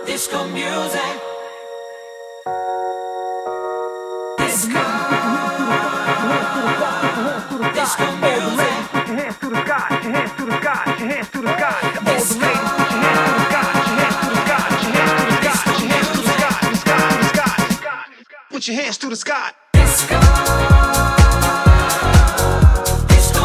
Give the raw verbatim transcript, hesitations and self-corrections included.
Disco music. Disco. Disco music. Put your hands to the sky, put your hands to the sky, put your hands to the sky. All the ladies, put your hands to the sky, put your hands to the sky, put your hands to the sky, put your hands to the sky, the sky, the sky, the sky. Put your hands to the sky. Disco.